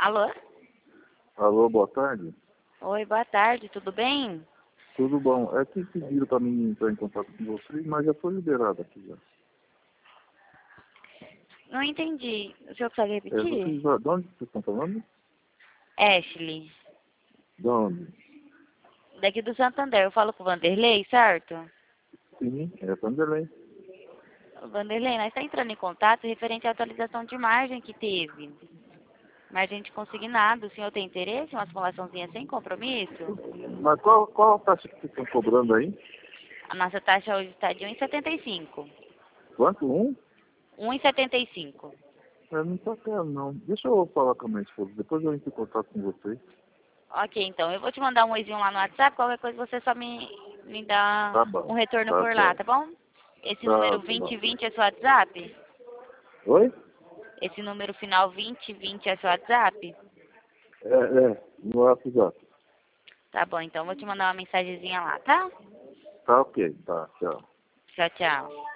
Alô? Alô, boa tarde. Oi, boa tarde, tudo bem? Tudo bom? É que pediram para mim entrar em contato com vocês, mas já foi liberado aqui já. Não entendi. O senhor consegue repetir? De onde vocês estão falando? Ashley, De onde? daqui do Santander. Eu falo com o Vanderlei, certo? Sim, é Vanderlei. O Vanderlei, nós estamos entrando em contato referente à atualização de margem que teve. Margem de consignado. O senhor tem interesse em uma simulaçãozinha sem compromisso? Mas qual a taxa que vocês estão cobrando aí? A nossa taxa hoje está de 1,75. Quanto? Um? 1,75. Eu não tô querendo, não. Deixa eu falar com a minha esposa, depois eu entro em contato com vocês. Ok, então. Eu vou te mandar um oizinho lá no WhatsApp. Qualquer coisa você só me dá Tá um bom. retorno Tá por lá, certo. tá bom? Esse Tá número bom. 2020 é seu WhatsApp? Oi? Esse número final 2020 é seu WhatsApp? No WhatsApp. Tá bom, então eu vou te mandar uma mensagenzinha lá, tá? Tá ok, tá, tchau. Tchau, tchau.